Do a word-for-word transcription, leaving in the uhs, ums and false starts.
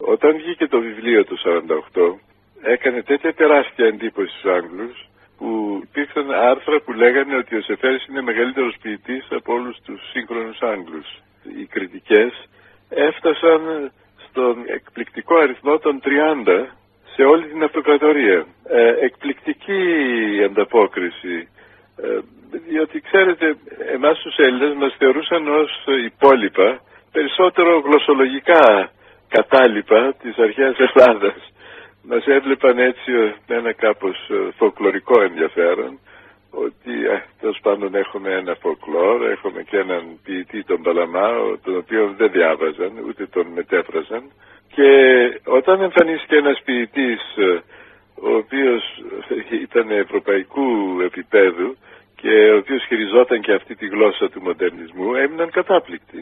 Όταν βγήκε το βιβλίο το σαράντα οκτώ, έκανε τέτοια τεράστια εντύπωση στους Άγγλους, που υπήρξαν άρθρα που λέγανε ότι ο Σεφέρης είναι μεγαλύτερος ποιητής από όλους τους σύγχρονους Άγγλους. Οι κριτικές έφτασαν στον εκπληκτικό αριθμό των τριάντα σε όλη την αυτοκρατορία. Ε, εκπληκτική ανταπόκριση, ε, διότι ξέρετε, εμάς τους Έλληνες μας θεωρούσαν ως υπόλοιπα περισσότερο γλωσσολογικά κατάλοιπα της αρχαίας Ελλάδας. Μας έβλεπαν έτσι με ένα κάπως φολκλωρικό ενδιαφέρον, ότι τέλος πάντων έχουμε ένα φολκλόρ, έχουμε και έναν ποιητή, τον Παλαμά, τον οποίο δεν διάβαζαν, ούτε τον μετέφραζαν, και όταν εμφανίστηκε ένας ποιητής ο οποίος ήταν ευρωπαϊκού επίπεδου και ο οποίος χειριζόταν και αυτή τη γλώσσα του μοντερνισμού, έμειναν κατάπληκτοι.